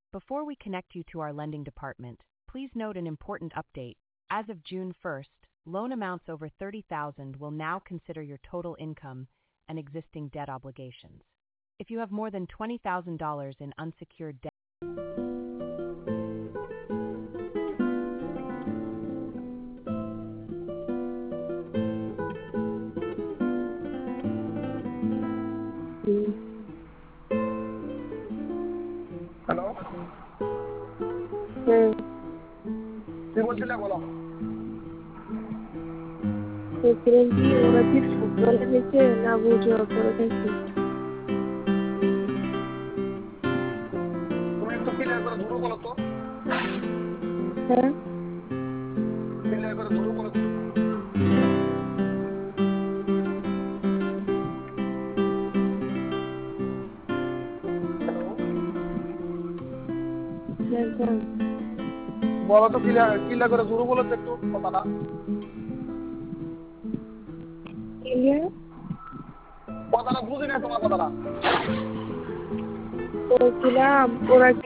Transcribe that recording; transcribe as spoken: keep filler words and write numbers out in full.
Before we connect you to our lending department, please note an important update. As of June first, loan amounts over thirty thousand dollars will now consider your total income and existing debt obligations. If you have more than twenty thousand dollars in unsecured debt, hello হুম কি বলছিলে বলো বলছিলাম কি ওরা কি ফুটবলে গেছে না বুঝো করে গেছে তুমি একটু ক্লিয়ার করে ধরো বলো তো হ্যাঁ ক্লিয়ার করে ধরো বলো তো হ্যাঁ বলো তো ক্লিয়ার ক্লিয়ার করে ধরো বলো তো একটু কথাটা ক্লিয়ার কথাটা বুঝি না তোমার কথাটা বলছিলাম ওরা